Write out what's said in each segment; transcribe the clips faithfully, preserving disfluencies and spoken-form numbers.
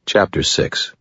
Chapter six.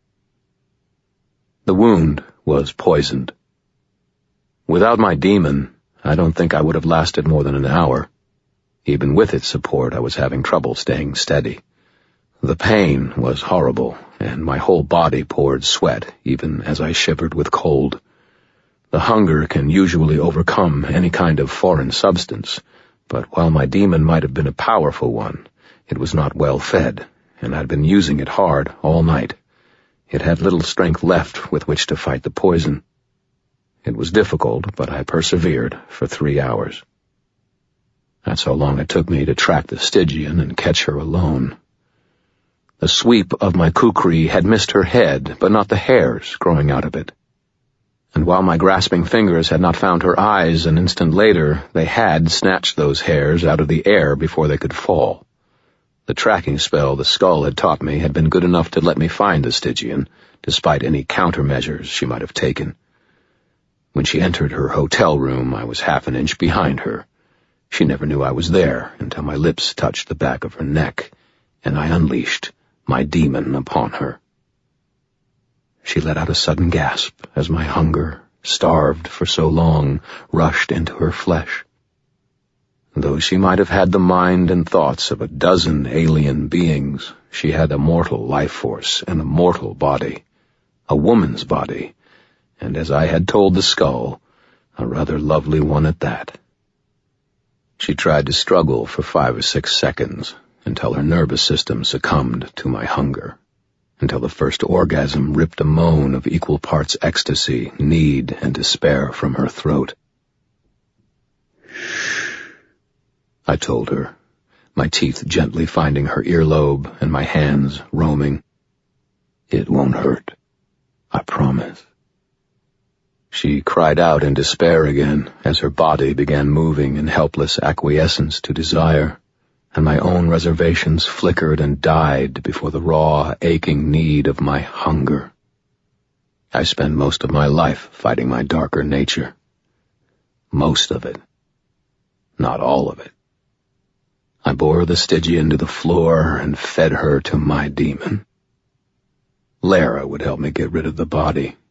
The wound was poisoned. Without my demon, I don't think I would have lasted more than an hour. Even with its support, I was having trouble staying steady. The pain was horrible, and my whole body poured sweat, even as I shivered with cold. The hunger can usually overcome any kind of foreign substance, but while my demon might have been a powerful one, it was not well fed, and I'd been using it hard all night. It had little strength left with which to fight the poison. It was difficult, but I persevered for three hours. That's how long it took me to track the Stygian and catch her alone. The sweep of my kukri had missed her head, but not the hairs growing out of it. And while my grasping fingers had not found her eyes an instant later, they had snatched those hairs out of the air before they could fall. The tracking spell the skull had taught me had been good enough to let me find the Stygian, despite any countermeasures she might have taken. When she entered her hotel room, I was half an inch behind her. She never knew I was there until my lips touched the back of her neck, and I unleashed my demon upon her. She let out a sudden gasp as my hunger, starved for so long, rushed into her flesh. Though she might have had the mind and thoughts of a dozen alien beings, she had a mortal life force and a mortal body, a woman's body, and as I had told the skull, a rather lovely one at that. She tried to struggle for five or six seconds, until her nervous system succumbed to my hunger, until the first orgasm ripped a moan of equal parts ecstasy, need, and despair from her throat. I told her, my teeth gently finding her earlobe and my hands roaming. It won't hurt. I promise. She cried out in despair again as her body began moving in helpless acquiescence to desire, and my own reservations flickered and died before the raw, aching need of my hunger. I spent most of my life fighting my darker nature. Most of it. Not all of it. I bore the Stygian to the floor and fed her to my demon. Lara would help me get rid of the body,